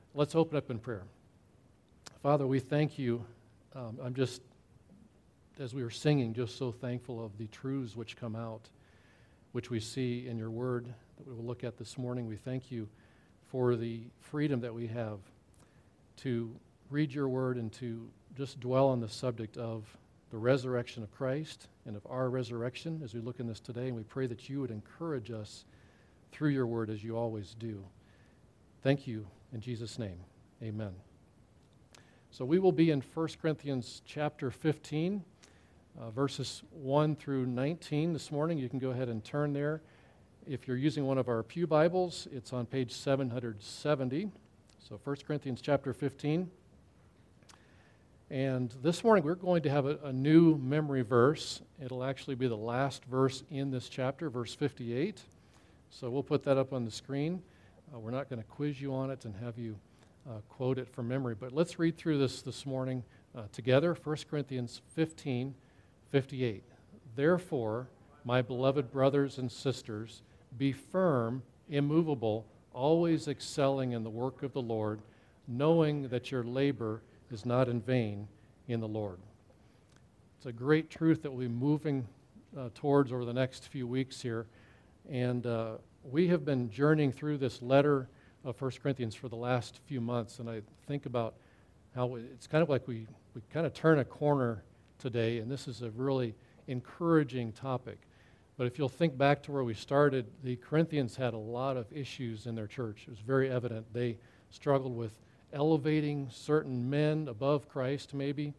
Let's open up in prayer. Father, we thank you. I'm just, as we were singing, just so thankful of the truths which come out, which we see in your word that we will look at this morning. We thank you for the freedom that we have to read your word and to just dwell on the subject of the resurrection of Christ and of our resurrection as we look in this today. And we pray that you would encourage us through your word as you always do. Thank you in Jesus' name. Amen. So we will be in 1 Corinthians chapter 15, verses 1 through 19 this morning. You can go ahead and turn there. If you're using one of our pew Bibles, it's on page 770. So 1 Corinthians chapter 15. And this morning we're going to have a new memory verse. It'll actually be the last verse in this chapter, verse 58. So we'll put that up on the screen. We're not going to quiz you on it and have you quote it from memory. But let's read through this morning together. 1 Corinthians 15, 58. Therefore, my beloved brothers and sisters, be firm, immovable, always excelling in the work of the Lord, knowing that your labor is not in vain in the Lord. It's a great truth that we'll be moving towards over the next few weeks here. And we have been journeying through this letter of 1 Corinthians for the last few months, and I think about how it's kind of like we kind of turn a corner today, and this is a really encouraging topic. But if you'll think back to where we started, the Corinthians had a lot of issues in their church. It was very evident. They struggled with elevating certain men above Christ, maybe,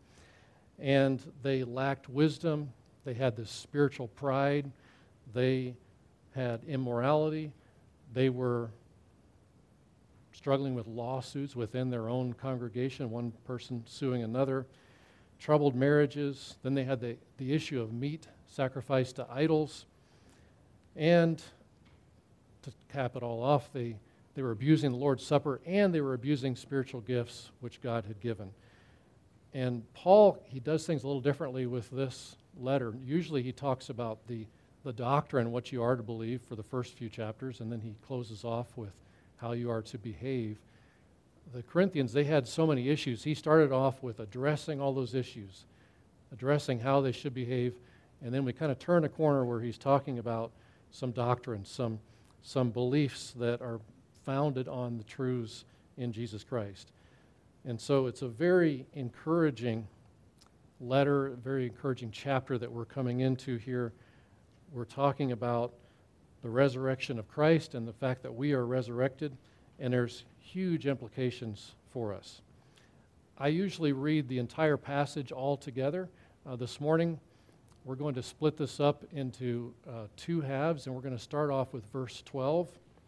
and they lacked wisdom. They had this spiritual pride. They had immorality. They were struggling with lawsuits within their own congregation, one person suing another, troubled marriages. Then they had the issue of meat sacrificed to idols. And to cap it all off, they were abusing the Lord's Supper, and they were abusing spiritual gifts which God had given. And Paul, he does things a little differently with this letter. Usually he talks about the doctrine, what you are to believe for the first few chapters, and then he closes off with how you are to behave. The Corinthians, they had so many issues. He started off with addressing all those issues, addressing how they should behave, and then we kind of turn a corner where he's talking about some doctrine, some beliefs that are founded on the truths in Jesus Christ. And so it's a very encouraging letter, a very encouraging chapter that we're coming into here. We're talking about the resurrection of Christ and the fact that we are resurrected, and there's huge implications for us. I usually read the entire passage all together. This morning, we're going to split this up into two halves, and we're going to start off with verse 12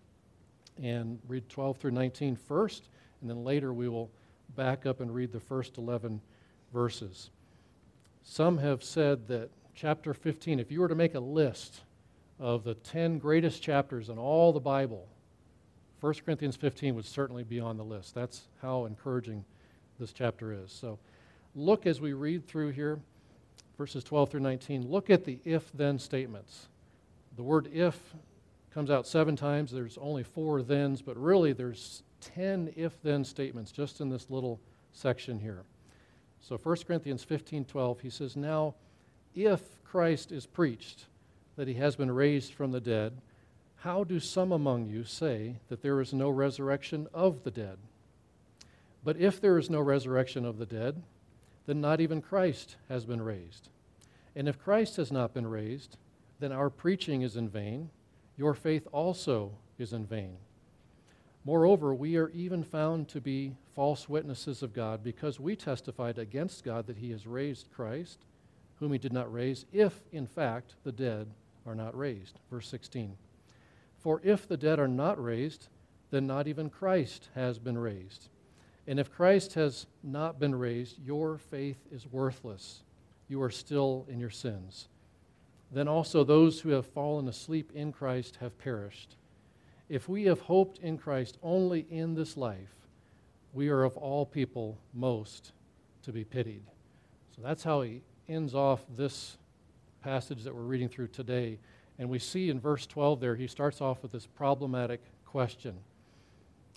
and read 12 through 19 first, and then later we will back up and read the first 11 verses. Some have said that chapter 15, if you were to make a list of the 10 greatest chapters in all the Bible, 1 Corinthians 15 would certainly be on the list. That's how encouraging this chapter is. So look as we read through here, verses 12 through 19, look at the if-then statements. The word if comes out 7 times. There's only 4 thens, but really there's 10 if-then statements just in this little section here. So 1 Corinthians 15:12, he says, now, if Christ is preached that he has been raised from the dead, how do some among you say that there is no resurrection of the dead? But if there is no resurrection of the dead, then not even Christ has been raised. And if Christ has not been raised, then our preaching is in vain, your faith also is in vain. Moreover, we are even found to be false witnesses of God, because we testified against God that he has raised Christ, whom he did not raise, if, in fact, the dead are not raised. Verse 16. For if the dead are not raised, then not even Christ has been raised. And if Christ has not been raised, your faith is worthless. You are still in your sins. Then also those who have fallen asleep in Christ have perished. If we have hoped in Christ only in this life, we are of all people most to be pitied. So that's how he ends off this passage that we're reading through today. And we see in verse 12 there, he starts off with this problematic question.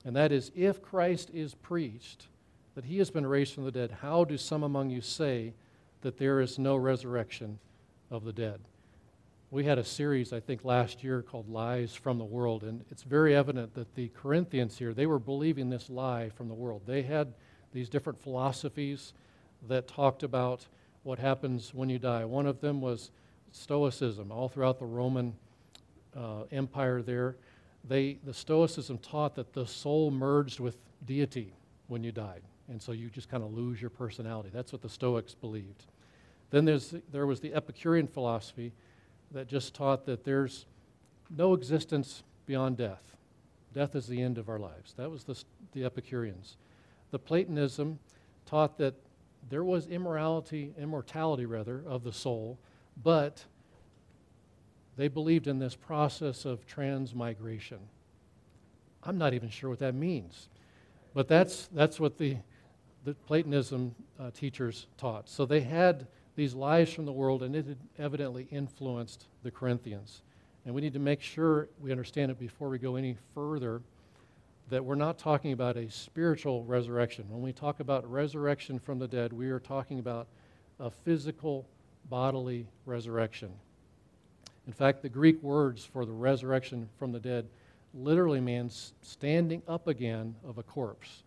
And that is, if Christ is preached, that he has been raised from the dead, how do some among you say that there is no resurrection of the dead? We had a series, I think, last year called Lies from the World, and it's very evident that the Corinthians here, they were believing this lie from the world. They had these different philosophies that talked about what happens when you die. One of them was Stoicism. All throughout the Roman Empire there, the Stoicism taught that the soul merged with deity when you died, and so you just kind of lose your personality. That's what the Stoics believed. Then there was the Epicurean philosophy that just taught that there's no existence beyond death. Death is the end of our lives. That was the Epicureans. The Platonism taught that there was immortality of the soul, but they believed in this process of transmigration. I'm not even sure what that means, but that's what the Platonism teachers taught. So they had these lies from the world, and it had evidently influenced the Corinthians. And we need to make sure we understand it before we go any further, that we're not talking about a spiritual resurrection. When we talk about resurrection from the dead, we are talking about a physical, bodily resurrection. In fact, the Greek words for the resurrection from the dead literally means standing up again of a corpse.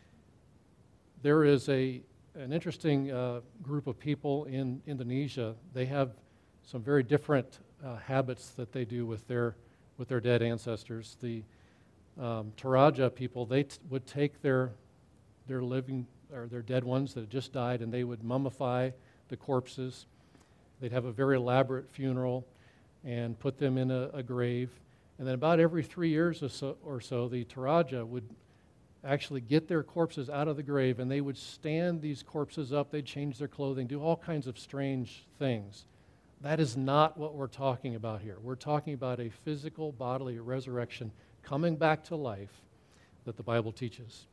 There is an interesting group of people in Indonesia. They have some very different habits that they do with their dead ancestors. The Toraja people, they would take their living or their dead ones that had just died, and they would mummify the corpses. They'd have a very elaborate funeral and put them in a grave. And then about every 3 years or so, the Toraja would actually get their corpses out of the grave, and they would stand these corpses up. They'd change their clothing, do all kinds of strange things. That is not what we're talking about here. We're talking about a physical, bodily resurrection coming back to life that the Bible teaches.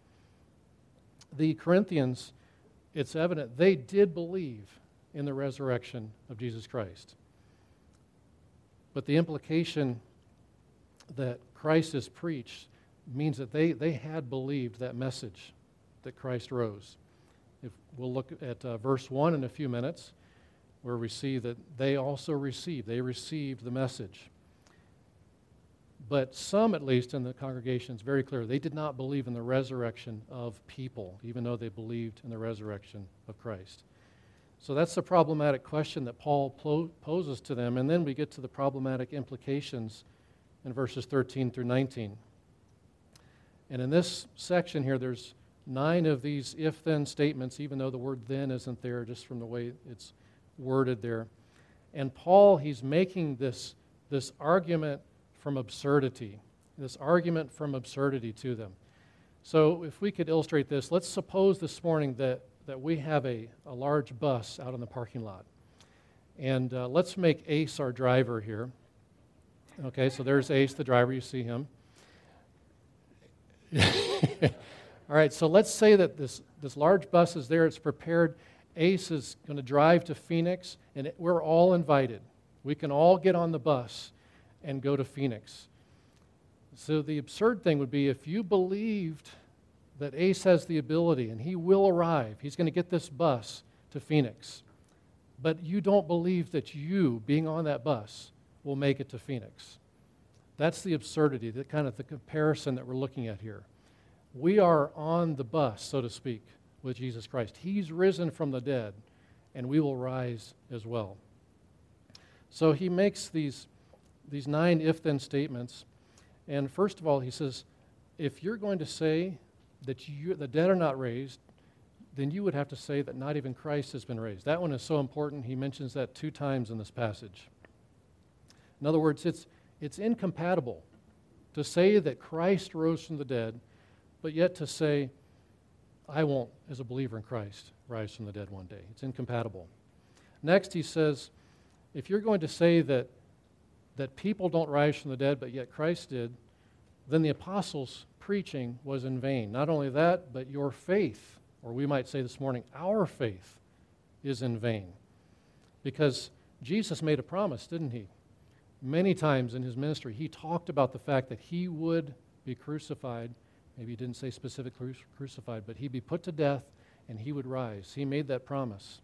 The Corinthians, it's evident, they did believe in the resurrection of Jesus Christ. But the implication that Christ is preached means that they had believed that message that Christ rose. If we'll look at verse 1 in a few minutes, where we see that they received the message. But some, at least in the congregation, it's very clear, they did not believe in the resurrection of people, even though they believed in the resurrection of Christ. So that's the problematic question that Paul poses to them, and then we get to the problematic implications in verses 13 through 19. And in this section here, there's 9 of these if-then statements, even though the word then isn't there, just from the way it's worded there. And Paul, he's making this argument from absurdity, to them. So if we could illustrate this, let's suppose this morning that we have a large bus out in the parking lot. And let's make Ace our driver here. Okay, so there's Ace, the driver. You see him. All right, so let's say that this large bus is there. It's prepared. Ace is going to drive to Phoenix, and we're all invited. We can all get on the bus and go to Phoenix. So the absurd thing would be if you believed that Ace has the ability and he will arrive, he's going to get this bus to Phoenix, but you don't believe that you, being on that bus, will make it to Phoenix. That's the absurdity, the kind of the comparison that we're looking at here. We are on the bus, so to speak, with Jesus Christ. He's risen from the dead, and we will rise as well. So he makes these 9 if-then statements, and first of all, he says, if you're going to say that the dead are not raised, then you would have to say that not even Christ has been raised. That one is so important. He mentions that 2 times in this passage. In other words, it's incompatible to say that Christ rose from the dead, but yet to say, I won't, as a believer in Christ, rise from the dead one day. It's incompatible. Next, he says, if you're going to say that people don't rise from the dead, but yet Christ did, then the apostles' preaching was in vain. Not only that, but your faith, or we might say this morning, our faith, is in vain. Because Jesus made a promise, didn't he? Many times in his ministry, he talked about the fact that he would be crucified Maybe he didn't say specifically crucified, but he'd be put to death and he would rise. He made that promise.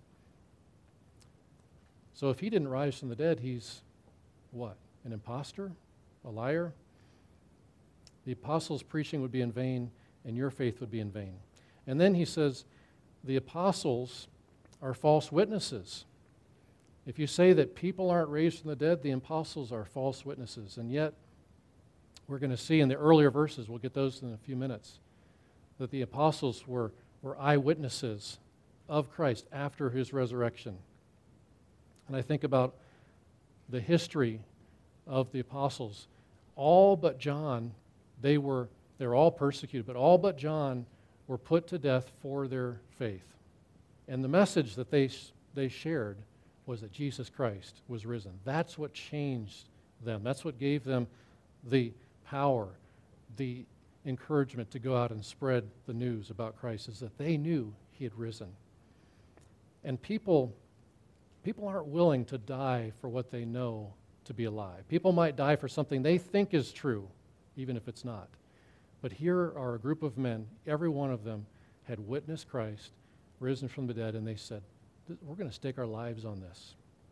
So if he didn't rise from the dead, he's what? An imposter? A liar? The apostles' preaching would be in vain, and your faith would be in vain. And then he says, the apostles are false witnesses. If you say that people aren't raised from the dead, the apostles are false witnesses. And yet, we're going to see in the earlier verses, we'll get those in a few minutes, that the apostles were eyewitnesses of Christ after his resurrection. And I think about the history of the apostles. All but John, they were all persecuted, but all but John were put to death for their faith. And the message that they shared was that Jesus Christ was risen. That's what changed them. That's what gave them the power, the encouragement to go out and spread the news about Christ, is that they knew he had risen. And people aren't willing to die for what they know to be a lie. People might die for something they think is true, even if it's not. But here are a group of men, every one of them had witnessed Christ, risen from the dead, and they said, we're going to stake our lives on this.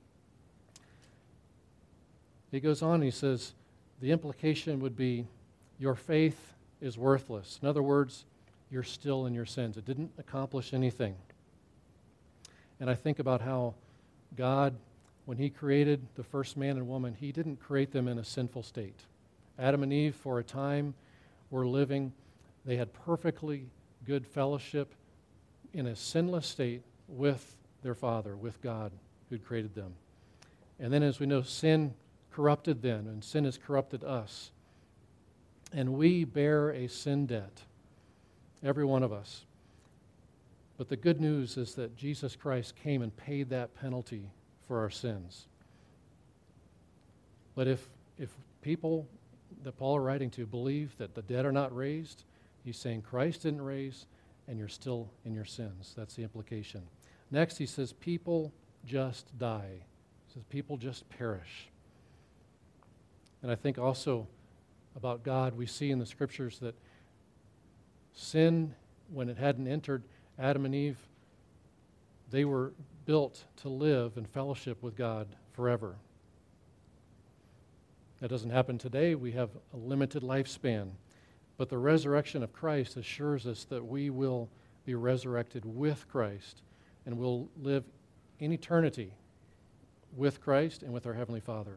He goes on and he says, the implication would be, your faith is worthless. In other words, you're still in your sins. It didn't accomplish anything. And I think about how God, when he created the first man and woman, he didn't create them in a sinful state. Adam and Eve, for a time, were living. They had perfectly good fellowship in a sinless state with their Father, with God who'd created them. And then, as we know, sin corrupted them, and sin has corrupted us. And we bear a sin debt, every one of us. But the good news is that Jesus Christ came and paid that penalty for our sins. But if people that Paul are writing to believe that the dead are not raised, he's saying Christ didn't raise, and you're still in your sins. That's the implication. Next, he says, people just die. He says, people just perish. And I think also about God, we see in the Scriptures that sin, when it hadn't entered Adam and Eve, they were built to live in fellowship with God forever. That doesn't happen today. We have a limited lifespan. But the resurrection of Christ assures us that we will be resurrected with Christ and will live in eternity with Christ and with our Heavenly Father.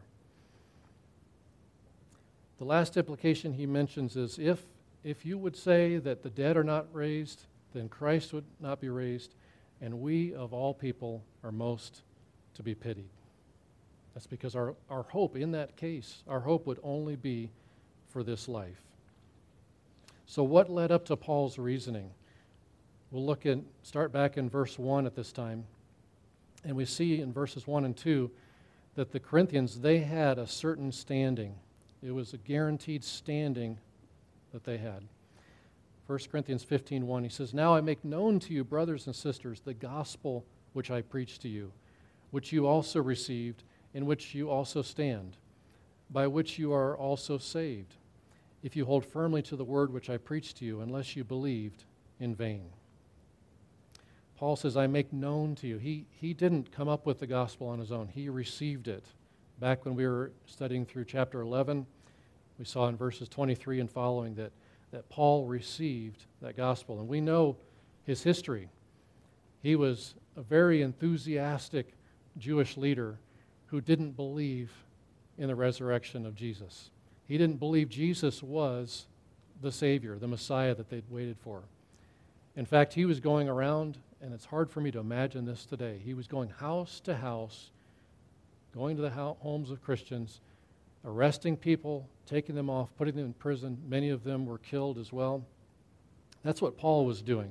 The last implication he mentions is if you would say that the dead are not raised, then Christ would not be raised, and we of all people are most to be pitied. That's because our hope in that case, our hope would only be for this life. So what led up to Paul's reasoning? We'll start back in verse 1 at this time, and we see in verses 1 and 2 that the Corinthians, they had a certain standing. It was a guaranteed standing that they had. 1 Corinthians 15:1, he says, now I make known to you, brothers and sisters, the gospel which I preached to you, which you also received, in which you also stand, by which you are also saved, if you hold firmly to the word which I preached to you, unless you believed in vain. Paul says, I make known to you. He didn't come up with the gospel on his own. He received it. Back when we were studying through chapter 11, we saw in verses 23 and following that Paul received that gospel. And we know his history. He was a very enthusiastic Jewish leader who didn't believe in the resurrection of Jesus. He didn't believe Jesus was the Savior, the Messiah that they'd waited for. In fact, he was going around, and it's hard for me to imagine this today. He was going house to house, going to the homes of Christians, arresting people, taking them off, putting them in prison. Many of them were killed as well. That's what Paul was doing.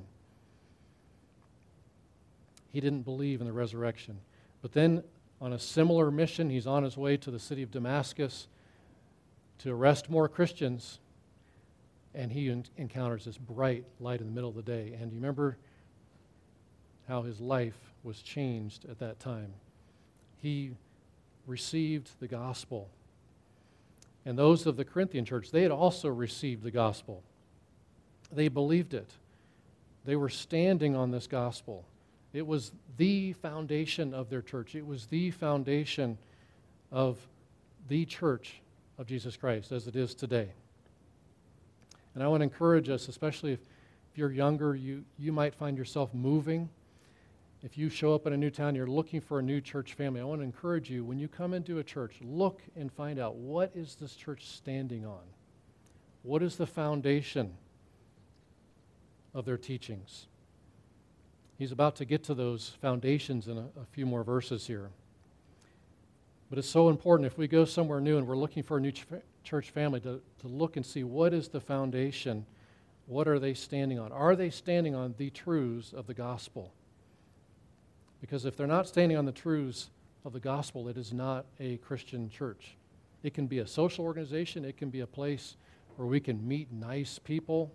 He didn't believe in the resurrection. But then, on a similar mission, he's on his way to the city of Damascus to arrest more Christians, and he encounters this bright light in the middle of the day. And you remember how his life was changed at that time. He received the gospel. And those of the Corinthian church, they had also received the gospel. They believed it. They were standing on this gospel. It was the foundation of their church. It was the foundation of the church of Jesus Christ as it is today. And I want to encourage us, especially if you're younger, you might find yourself moving. If you show up in a new town, you're looking for a new church family, I want to encourage you, when you come into a church, look and find out, what is this church standing on? What is the foundation of their teachings? He's about to get to those foundations in a few more verses here. But it's so important if we go somewhere new and we're looking for a new church family to look and see, what is the foundation? What are they standing on? Are they standing on the truths of the gospel? Because if they're not standing on the truths of the gospel, it is not a Christian church. It can be a social organization. It can be a place where we can meet nice people.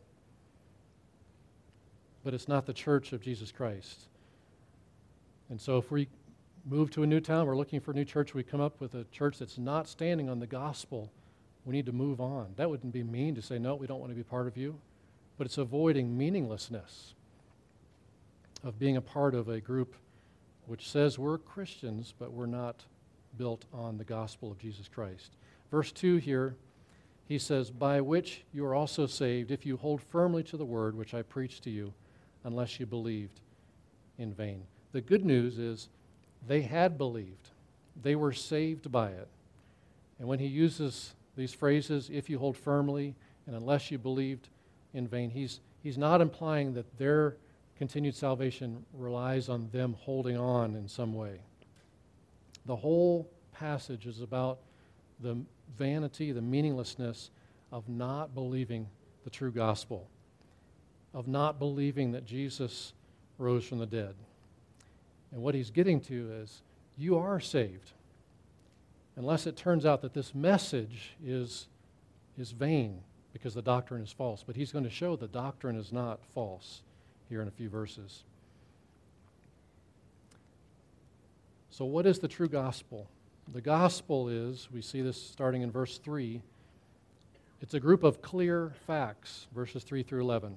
But it's not the church of Jesus Christ. And so if we move to a new town, we're looking for a new church, we come up with a church that's not standing on the gospel, we need to move on. That wouldn't be mean to say, no, we don't want to be part of you. But it's avoiding meaninglessness of being a part of a group which says we're Christians, but we're not built on the gospel of Jesus Christ. Verse 2 here, he says, by which you are also saved, if you hold firmly to the word which I preached to you, unless you believed in vain. The good news is they had believed. They were saved by it. And when he uses these phrases, if you hold firmly and unless you believed in vain, he's not implying that their continued salvation relies on them holding on in some way. The whole passage is about the vanity, the meaninglessness of not believing the true gospel, of not believing that Jesus rose from the dead. And what he's getting to is, you are saved, unless it turns out that this message is vain because the doctrine is false. But he's going to show the doctrine is not false here in a few verses. So what is the true gospel? The gospel is, we see this starting in verse 3, it's a group of clear facts, verses 3 through 11.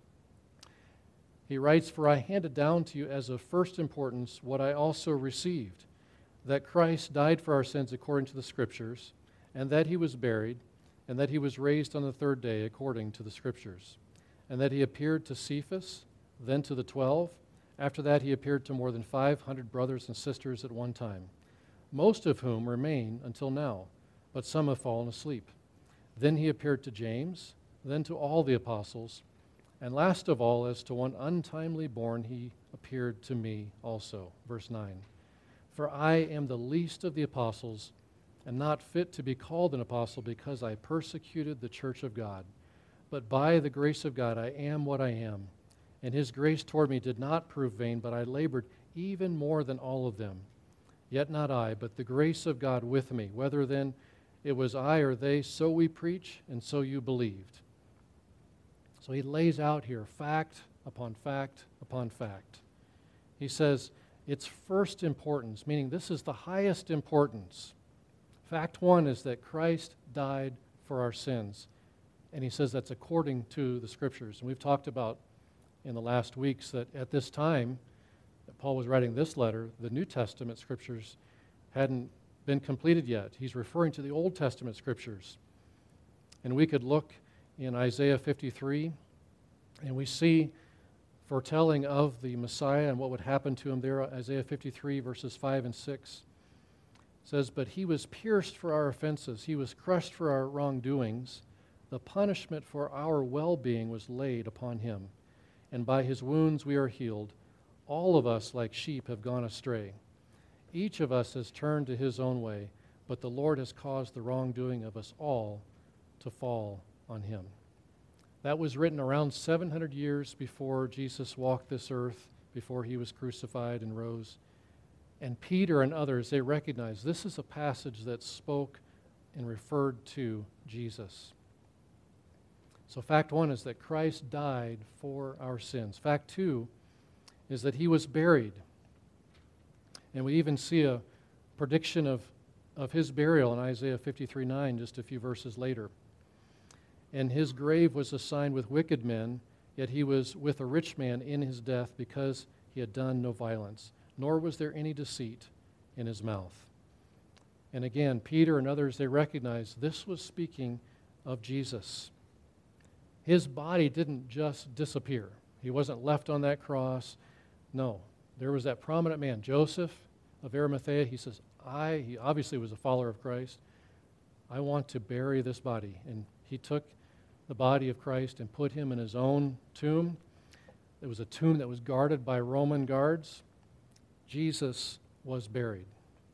He writes, for I handed down to you as of first importance what I also received, that Christ died for our sins according to the Scriptures, and that he was buried, and that he was raised on the third day according to the Scriptures, and that he appeared to Cephas, then to the 12. After that he appeared to more than 500 brothers and sisters at one time, most of whom remain until now, but some have fallen asleep. Then he appeared to James, then to all the apostles, and last of all, as to one untimely born, he appeared to me also. Verse 9. For I am the least of the apostles, and not fit to be called an apostle, because I persecuted the church of God. But by the grace of God I am what I am. And his grace toward me did not prove vain, but I labored even more than all of them. Yet not I, but the grace of God with me. Whether then it was I or they, so we preach, and so you believed. So he lays out here fact upon fact upon fact. He says it's first importance, meaning this is the highest importance. Fact one is that Christ died for our sins. And he says that's according to the Scriptures. And we've talked about in the last weeks that at this time that Paul was writing this letter, the New Testament Scriptures hadn't been completed yet. He's referring to the Old Testament Scriptures. And we could look in Isaiah 53, and we see foretelling of the Messiah and what would happen to him there. Isaiah 53, verses 5 and 6 says, but he was pierced for our offenses, he was crushed for our wrongdoings. The punishment for our well-being was laid upon him, and by his wounds we are healed. All of us like sheep have gone astray. Each of us has turned to his own way, but the Lord has caused the wrongdoing of us all to fall on him. That was written around 700 years before Jesus walked this earth, before he was crucified and rose. And Peter and others, they recognized this is a passage that spoke and referred to Jesus. So fact one is that Christ died for our sins. Fact two is that he was buried. And we even see a prediction of his burial in Isaiah 53:9, just a few verses later. And his grave was assigned with wicked men, Yet he was with a rich man in his death because he had done no violence, nor was there any deceit in his mouth. And again, Peter and others, they recognized this was speaking of Jesus. His body didn't just disappear. He wasn't left on that cross. No, there was that prominent man, Joseph of Arimathea. He says, he obviously was a follower of Christ. I want to bury this body. And he took the body of Christ and put him in his own tomb. It was a tomb that was guarded by Roman guards. Jesus was buried.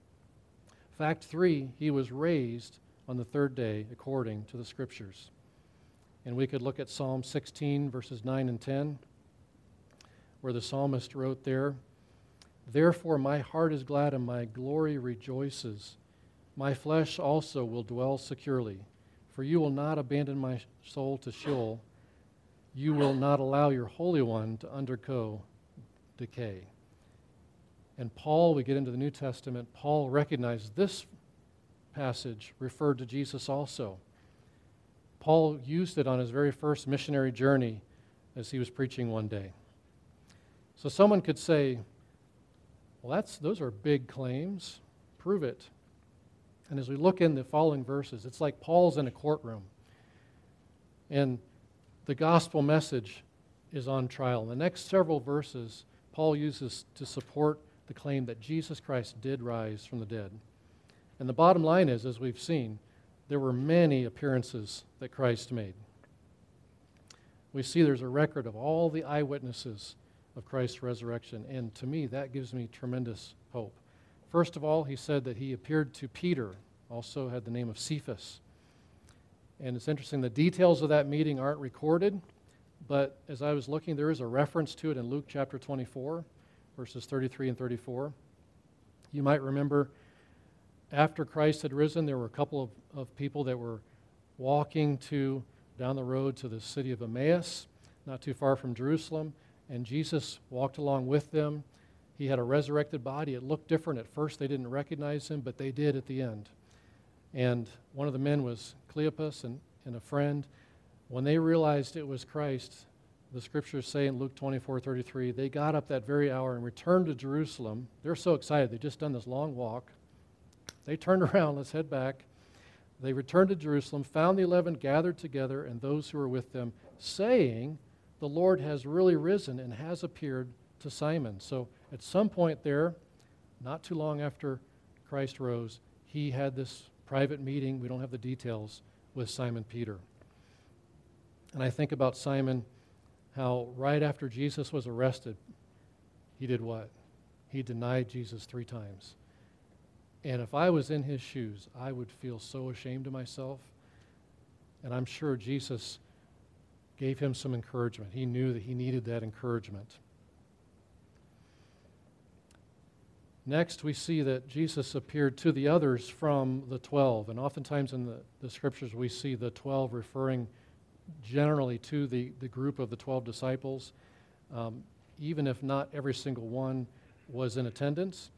Fact 3, he was raised on the third day according to the Scriptures. And we could look at Psalm 16, verses 9 and 10, where the psalmist wrote there, "Therefore my heart is glad and my glory rejoices. My flesh also will dwell securely, for you will not abandon my soul to Sheol. You will not allow your Holy One to undergo decay." And Paul, we get into the New Testament, Paul recognized this passage referred to Jesus also. Paul used it on his very first missionary journey as he was preaching one day. So someone could say, well, those are big claims. Prove it. And as we look in the following verses, it's like Paul's in a courtroom. And the gospel message is on trial. In the next several verses, Paul uses to support the claim that Jesus Christ did rise from the dead. And the bottom line is, as we've seen, there were many appearances that Christ made. We see there's a record of all the eyewitnesses of Christ's resurrection, and to me, that gives me tremendous hope. First of all, he said that he appeared to Peter, also had the name of Cephas. And it's interesting, the details of that meeting aren't recorded, but as I was looking, there is a reference to it in Luke chapter 24, verses 33 and 34. You might remember after Christ had risen, there were a couple of people that were walking down the road to the city of Emmaus, not too far from Jerusalem, and Jesus walked along with them. He had a resurrected body. It looked different at first. They didn't recognize him, but they did at the end. And one of the men was Cleopas and a friend. When they realized it was Christ, the Scriptures say in Luke 24:33, they got up that very hour and returned to Jerusalem. They're so excited. They'd just done this long walk. They turned around, let's head back. They returned to Jerusalem, found the 11 gathered together and those who were with them, saying, the Lord has really risen and has appeared to Simon. So at some point there, not too long after Christ rose, he had this private meeting, we don't have the details, with Simon Peter. And I think about Simon, how right after Jesus was arrested, he did what? He denied Jesus 3 times. And if I was in his shoes, I would feel so ashamed of myself. And I'm sure Jesus gave him some encouragement. He knew that he needed that encouragement. Next, we see that Jesus appeared to the others from the 12. And oftentimes in the Scriptures, we see the 12 referring generally to the group of the 12 disciples, even if not every single one was in attendance.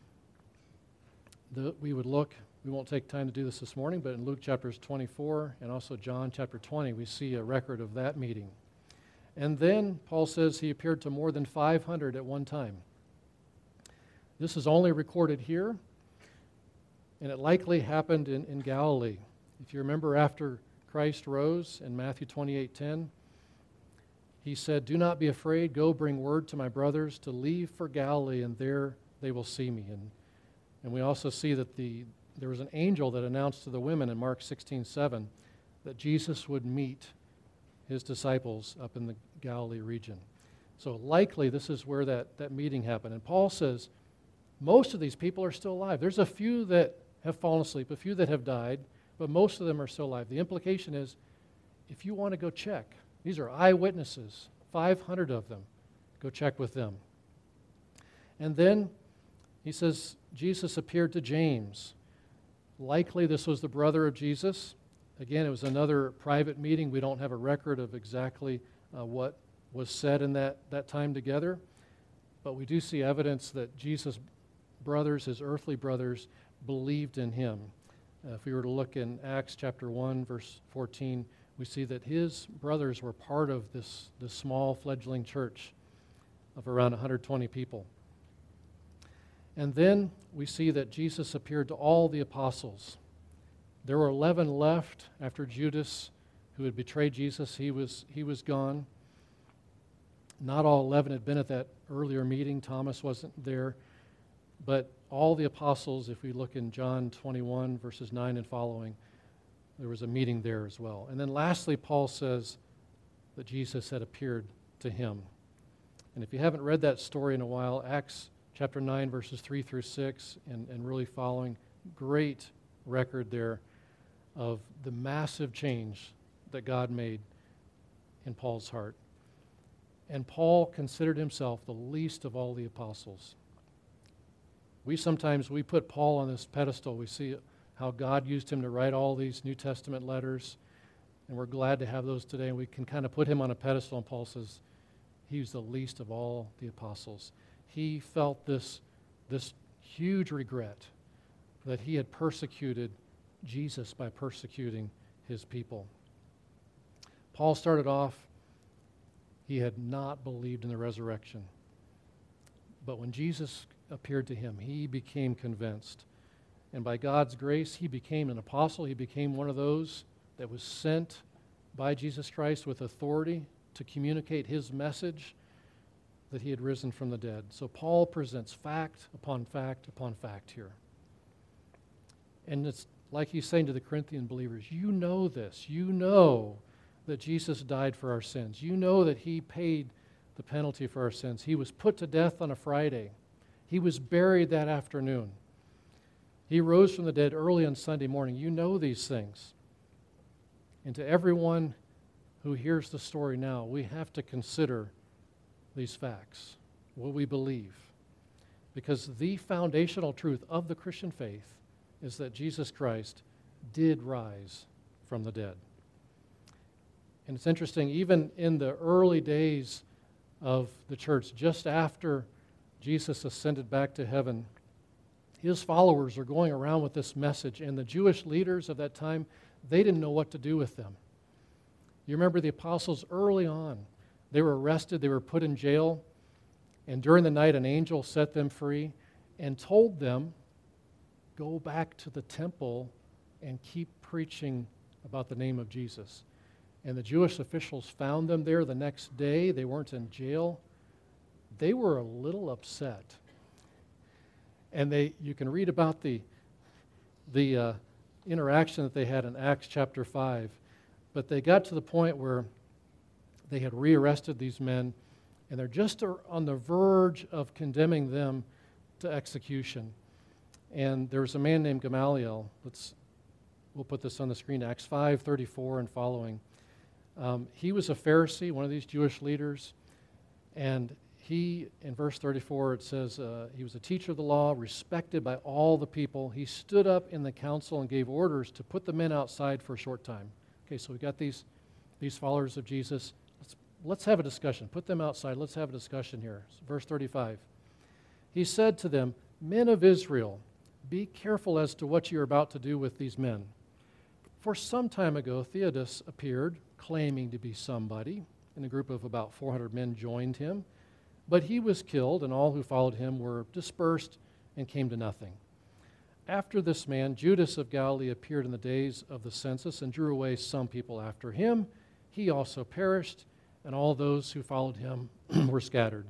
We won't take time to do this morning, but in Luke chapters 24 and also John chapter 20, we see a record of that meeting. And then Paul says he appeared to more than 500 at one time. This is only recorded here, and it likely happened in Galilee. If you remember, after Christ rose in Matthew 28:10, he said, "Do not be afraid, go bring word to my brothers to leave for Galilee, and there they will see me." And we also see that there was an angel that announced to the women in Mark 16:7 that Jesus would meet his disciples up in the Galilee region. So likely this is where that meeting happened. And Paul says most of these people are still alive. There's a few that have fallen asleep, a few that have died, but most of them are still alive. The implication is, if you want to go check, these are eyewitnesses, 500 of them, go check with them. And then he says Jesus appeared to James. Likely this was the brother of Jesus. Again, it was another private meeting. We don't have a record of exactly what was said in that time together, but we do see evidence that Jesus' brothers, his earthly brothers, believed in him. If we were to look in Acts chapter 1, verse 14, we see that his brothers were part of this small fledgling church of around 120 people. And then we see that Jesus appeared to all the apostles. There were 11 left after Judas, who had betrayed Jesus. He was gone. Not all 11 had been at that earlier meeting. Thomas wasn't there. But all the apostles, if we look in John 21, verses 9 and following, there was a meeting there as well. And then lastly, Paul says that Jesus had appeared to him. And if you haven't read that story in a while, Acts chapter 9, verses 3 through 6, and really following, great record there of the massive change that God made in Paul's heart. And Paul considered himself the least of all the apostles. We put Paul on this pedestal. We see how God used him to write all these New Testament letters, and we're glad to have those today. And we can kind of put him on a pedestal, and Paul says he's the least of all the apostles. He felt this huge regret that he had persecuted Jesus by persecuting his people. Paul started off, he had not believed in the resurrection. But when Jesus appeared to him, he became convinced. And by God's grace, he became an apostle. He became one of those that was sent by Jesus Christ with authority to communicate his message that he had risen from the dead. So Paul presents fact upon fact upon fact here. And it's like he's saying to the Corinthian believers, you know this. You know that Jesus died for our sins. You know that he paid the penalty for our sins. He was put to death on a Friday. He was buried that afternoon. He rose from the dead early on Sunday morning. You know these things. And to everyone who hears the story now, we have to consider these facts, what we believe. Because the foundational truth of the Christian faith is that Jesus Christ did rise from the dead. And it's interesting, even in the early days of the church, just after Jesus ascended back to heaven, his followers are going around with this message, and the Jewish leaders of that time, they didn't know what to do with them. You remember the apostles early on, they were arrested, they were put in jail, and during the night an angel set them free and told them, go back to the temple and keep preaching about the name of Jesus. And the Jewish officials found them there the next day. They weren't in jail. They were a little upset. And you can read about the interaction that they had in Acts chapter 5. But they got to the point where they had rearrested these men, and they're just on the verge of condemning them to execution. And there was a man named Gamaliel. We'll put this on the screen, Acts 5:34 and following. He was a Pharisee, one of these Jewish leaders, and he, in verse 34, it says, he was a teacher of the law, respected by all the people. He stood up in the council and gave orders to put the men outside for a short time. Okay, so we got these followers of Jesus. Let's have a discussion. Put them outside. Let's have a discussion here. Verse 35. He said to them, men of Israel, be careful as to what you are about to do with these men. For some time ago, Theudas appeared, claiming to be somebody, and a group of about 400 men joined him. But he was killed, and all who followed him were dispersed and came to nothing. After this man, Judas of Galilee appeared in the days of the census and drew away some people after him. He also perished, and all those who followed him were scattered.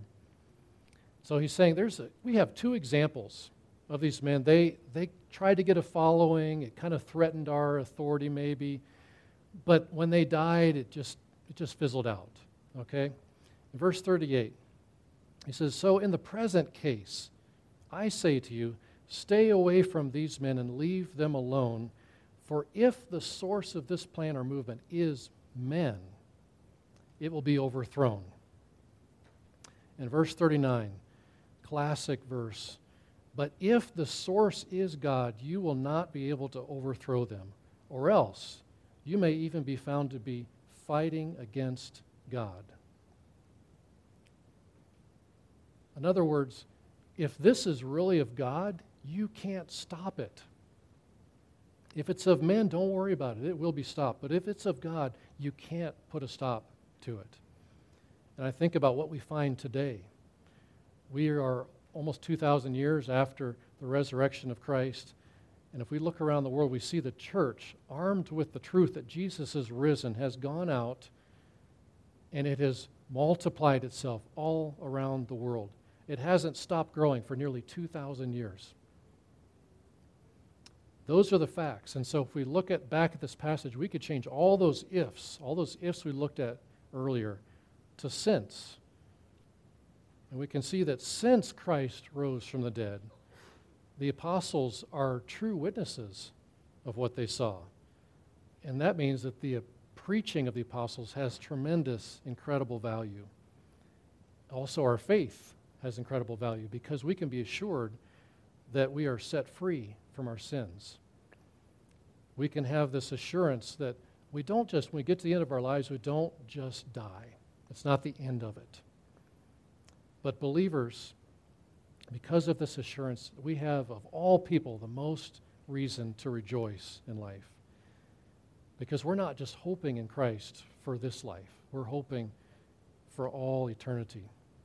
So he's saying we have two examples of these men. They tried to get a following. It kind of threatened our authority maybe. But when they died, it just fizzled out. Okay? In verse 38, he says, so in the present case, I say to you, stay away from these men and leave them alone, for if the source of this plan or movement is men, it will be overthrown. In verse 39, classic verse, but if the source is God, you will not be able to overthrow them, or else you may even be found to be fighting against God. In other words, if this is really of God, you can't stop it. If it's of men, don't worry about it. It will be stopped. But if it's of God, you can't put a stop to it. And I think about what we find today. We are almost 2,000 years after the resurrection of Christ. And if we look around the world, we see the church, armed with the truth that Jesus is risen, has gone out and it has multiplied itself all around the world. It hasn't stopped growing for nearly 2,000 years. Those are the facts. And so if we look back at this passage, we could change all those ifs we looked at earlier, to since. And we can see that since Christ rose from the dead, the apostles are true witnesses of what they saw. And that means that the preaching of the apostles has tremendous, incredible value. Also, our faith has incredible value because we can be assured that we are set free from our sins. We can have this assurance that we don't just, when we get to the end of our lives, we don't just die. It's not the end of it. But believers, because of this assurance, we have, of all people, the most reason to rejoice in life. Because we're not just hoping in Christ for this life. We're hoping for all eternity.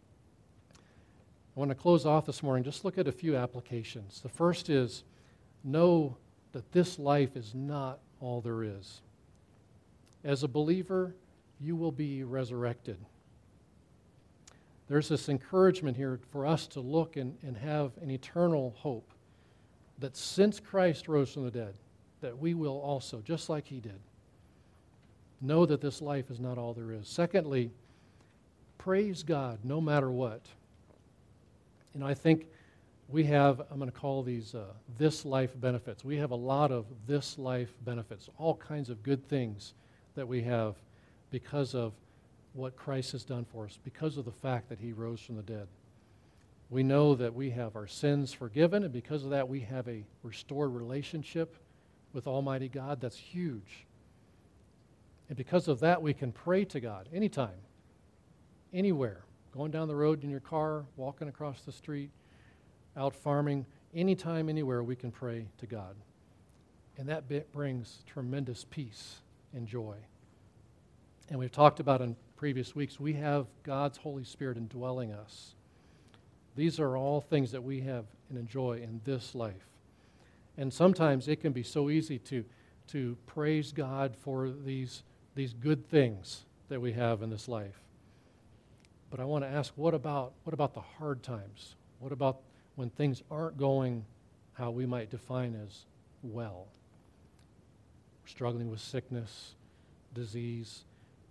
I want to close off this morning, just look at a few applications. The first is, know that this life is not all there is. As a believer, you will be resurrected. There's this encouragement here for us to look and have an eternal hope that since Christ rose from the dead, that we will also, just like he did, know that this life is not all there is. Secondly, praise God no matter what. You know, I think we have, I'm going to call these this life benefits. We have a lot of this life benefits, all kinds of good things that we have because of what Christ has done for us, because of the fact that he rose from the dead. We know that we have our sins forgiven, and because of that, we have a restored relationship with Almighty God. That's huge. And because of that, we can pray to God anytime, anywhere, going down the road in your car, walking across the street, out farming, anytime, anywhere, we can pray to God. And that brings tremendous peace and joy. And we've talked about in previous weeks, we have God's Holy Spirit indwelling us. These are all things that we have and enjoy in this life. And sometimes it can be so easy to praise God for these good things that we have in this life. But I want to ask, what about the hard times? What about when things aren't going how we might define as well? We're struggling with sickness, disease,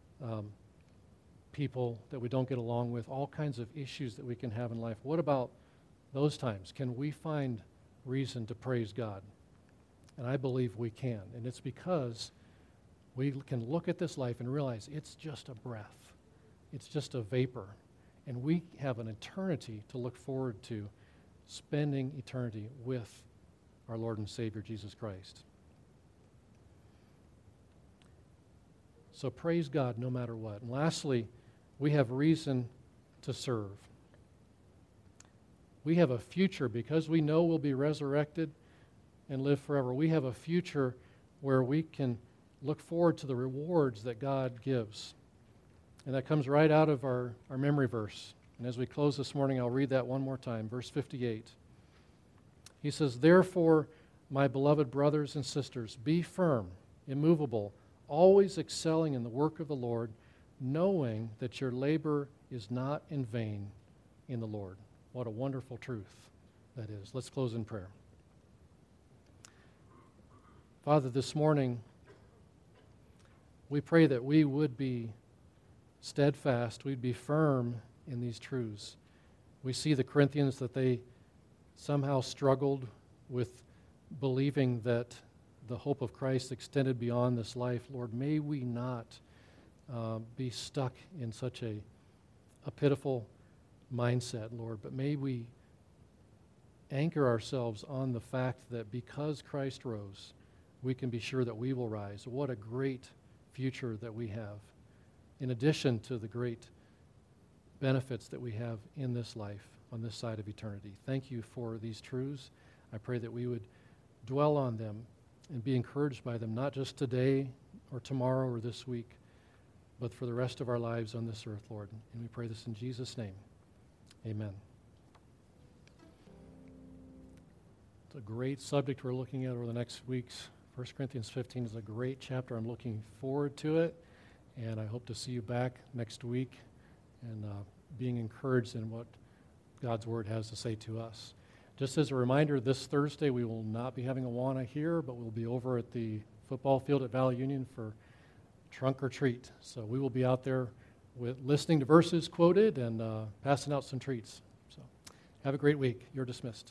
people that we don't get along with, all kinds of issues that we can have in life. What about those times? Can we find reason to praise God? And I believe we can. And it's because we can look at this life and realize it's just a breath. It's just a vapor. And we have an eternity to look forward to, spending eternity with our Lord and Savior, Jesus Christ. So praise God no matter what. And lastly, we have reason to serve. We have a future because we know we'll be resurrected and live forever. We have a future where we can look forward to the rewards that God gives. And that comes right out of our memory verse. And as we close this morning, I'll read that one more time, verse 58. He says, "Therefore, my beloved brothers and sisters, be firm, immovable, always excelling in the work of the Lord, knowing that your labor is not in vain in the Lord." What a wonderful truth that is. Let's close in prayer. Father, this morning, we pray that we would be steadfast, we'd be firm in these truths. We see the Corinthians that they somehow struggled with believing that the hope of Christ extended beyond this life. Lord, may we not be stuck in such a pitiful mindset, Lord, but may we anchor ourselves on the fact that because Christ rose, we can be sure that we will rise. What a great future that we have, in addition to the great benefits that we have in this life, on this side of eternity. Thank you for these truths. I pray that we would dwell on them and be encouraged by them, not just today or tomorrow or this week, but for the rest of our lives on this earth, Lord. And we pray this in Jesus' name. Amen. It's a great subject we're looking at over the next weeks. 1 Corinthians 15 is a great chapter. I'm looking forward to it, and I hope to see you back next week and being encouraged in what God's Word has to say to us. Just as a reminder, this Thursday we will not be having Awana here, but we'll be over at the football field at Valley Union for trunk or treat. So we will be out there with listening to verses quoted and passing out some treats. So have a great week. You're dismissed.